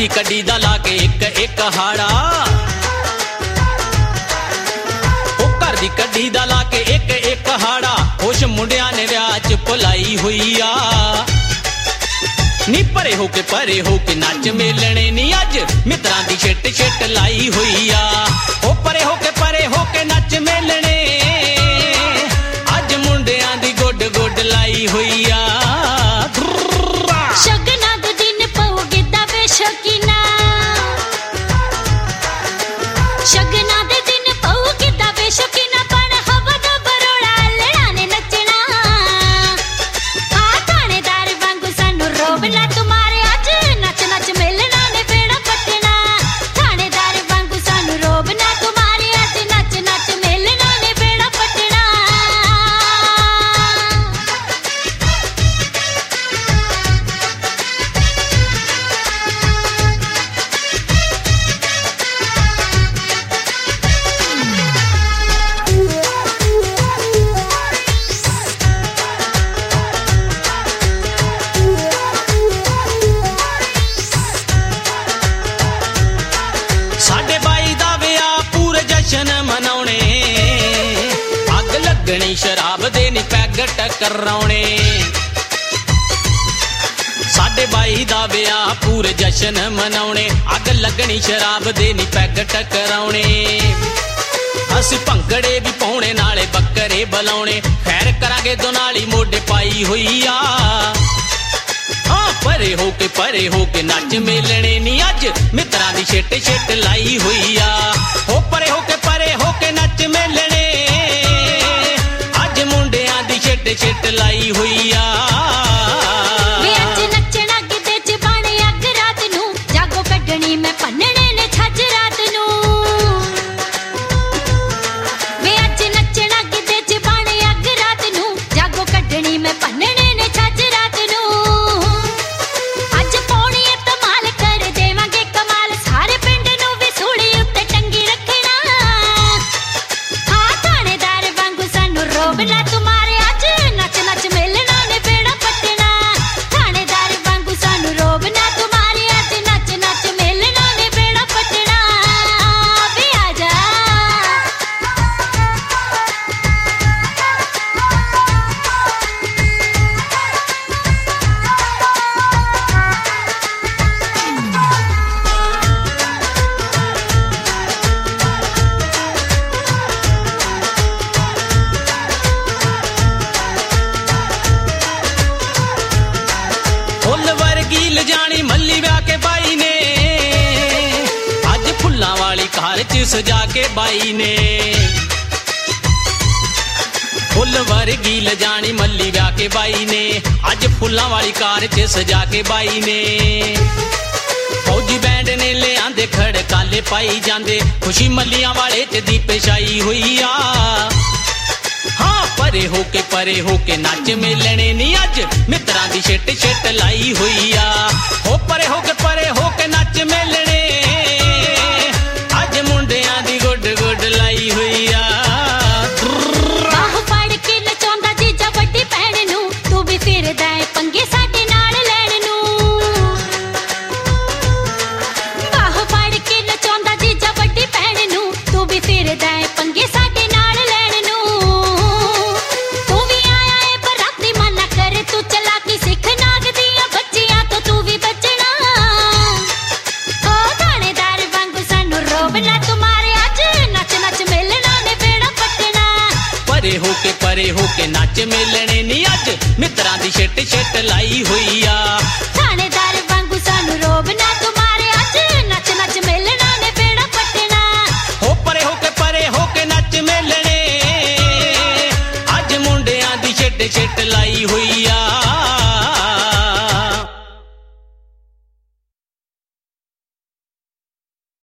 दी कड्डी दा ला के एक एक हाड़ा, ओ घर दी कड्डी दा ला के एक एक हाड़ा, होश मुंडिया ने विआह च भुलाई हुई आ। नी परे होके नच मेलने नी अज मित्रां दी छिट छिट लाई हुई आ। ओ परे होके नच मेलने अज मुंडियां दी गुड गुड लाई हुई आ। शगना दे दिन पऊ गिद्दा वे शकीना, शगना दे दिन पऊ गिद्दा वे शकीना, पण हवा दा बरोड़ा लड़ाने नचना। आ थानेदार वांगू सानू रोबना तुम्हारे अज नच नच मिलना ने बेड़ा पटना। थानेदार वांगू सानू रोबना तुम्हारे अज नच नच मिलना ने बेड़ा पटना। साडे बाई दा विआह पूरे जशन मनाउणे, अग लगनी शराब दे नी पैग टकराउणे। साडे बाई दा विआह पूरे जशन मनाउणे, अग लगनी शराब दे नी पैग टकराउणे। असी भंगड़े भी पाउणे नाले बकरे बुलाउणे, खैर करांगे दोनाली मोढे पाई हुई आ। परे होके नच मेलने नी अज मित्रां दी छिट छिट लाई हुई आ। हो परे होके नच मेलने अज मुंडियां दी छिट छिट लाई हुई आ। वे अज नचना गिद्दे च बाणे अग रात नू, जागो कड्डनी मैं भन्नणे ने छज रात नू। वे अज नचना गिद्दे च बाणे अग रात नू, जागो कड्डनी मैं भन्नणे ने छज रात नू। जानी मल्ली ब्याह के बाई ने अज फुल्लां वाली कार च सजा के बाई ने। फुल वर्गी लजानी मल्ली ब्याह के बाई ने, अज फुल्लां वाली कार च सजा के बाई ने। फौजी बैंड ने ले आंदे खड़काले पाई जांदे, खुशी मल्लियां वाले च दीपे छाई हुई आ। हाँ परे होके नच मेलने नी अज मित्रां दी छिट छिट लाई हुई आ। हो परे होके नच मेलने अज मुंडियां दी गुड गुड लाई हुई आ। बाह फड़ के नचाउंदा जीजा वड्डी भैण नू, तू भी फिरदा ऐ पंगे साडे नाल लैण नू। बाह फड़ के नचाउंदा जीजा वड्डी भैण नू, तू भी फिरदा ऐ पंगे साडे नाल लैण नू। तू भी आया ऐ बराती मना कर, तू चलाकी सिख नाग दियां बच्चियां तो तू भी बचना। ओ थानेदार वांगू सानू रोबना तुम्हारे अज नच नच मिलना ने बेड़ा पटना। परे होके नच मेलने नी अज मित्रां दी छिट छिट लाई हुई आ। थानेदार वांगू सानू रोबना तुम्हारे अज नच नच मिलना ने बेड़ा पटना। हो परे होके नच मेलने अज मुंडियां दी छिट छिट लाई हुई